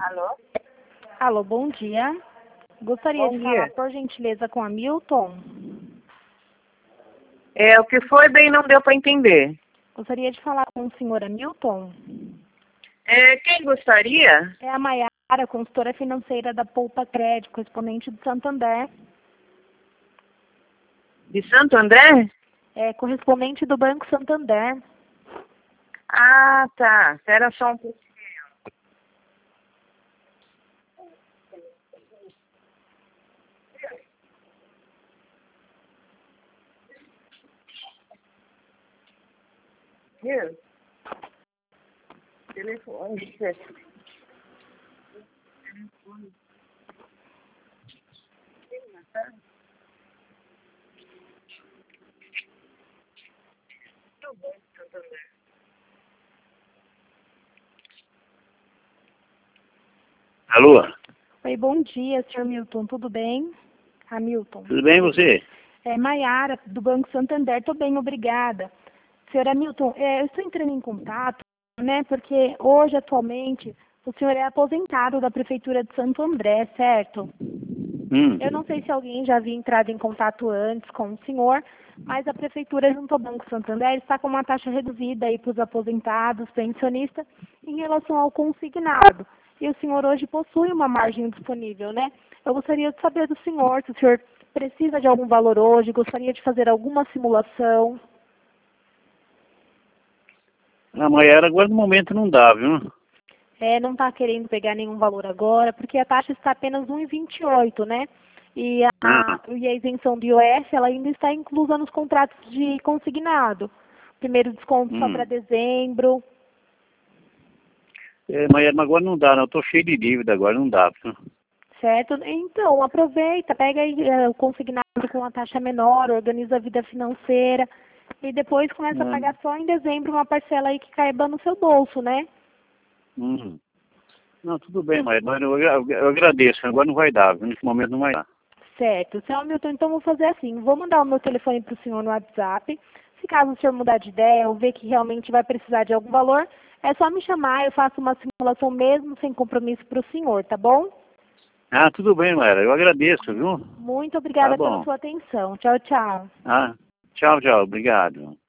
Alô? Alô, bom dia. Gostaria Bom de dia. falar, por gentileza, com a Milton. O que foi bem não deu para entender. Gostaria de falar com o senhor Hamilton. Quem gostaria? É a Maiara, consultora financeira da Poupa Crédito, correspondente do Santander. De Santo André? É correspondente do Banco Santander. Ah, tá. Espera só um pouquinho. Viu? Telefone. Alô, Oi, bom dia, senhor Milton. Tudo bem? Hamilton. tudo bem você? É Maiara, do Banco Santander. Estou bem, obrigada. Senhor Hamilton, eu estou entrando em contato, né, porque hoje, atualmente, o senhor é aposentado da Prefeitura de Santo André, certo? Eu não sei se alguém já havia entrado em contato antes com o senhor, mas a Prefeitura, junto ao Banco Santander, está com uma taxa reduzida aí para os aposentados, pensionistas, em relação ao consignado. E o senhor hoje possui uma margem disponível, né? Eu gostaria de saber do senhor, se o senhor precisa de algum valor hoje, gostaria de fazer alguma simulação. A Maiara agora no momento não dá, viu? Não está querendo pegar nenhum valor agora, porque a taxa está apenas 1,28, né? E a isenção do IOF, ela ainda está inclusa nos contratos de consignado. Primeiro desconto só para dezembro. Maiara, mas agora não dá, não. Eu tô cheio de dívida agora, não dá, viu? Certo? Então, aproveita, pega aí o consignado com a taxa menor, organiza a vida financeira e depois começa a pagar só em dezembro uma parcela aí que caiba no seu bolso, né? Não, tudo bem, Maiara, eu agradeço, agora não vai dar, viu? Nesse momento não vai dar. Certo. Senhor Hamilton, então vou fazer assim, vou mandar o meu telefone para o senhor no WhatsApp. Se caso o senhor mudar de ideia ou ver que realmente vai precisar de algum valor, é só me chamar, eu faço uma simulação mesmo, sem compromisso para o senhor, tá bom? Ah, tudo bem, Maiara, eu agradeço, viu? Muito obrigada Tá bom. pela sua atenção. Tchau, tchau. Tchau, tchau, obrigado.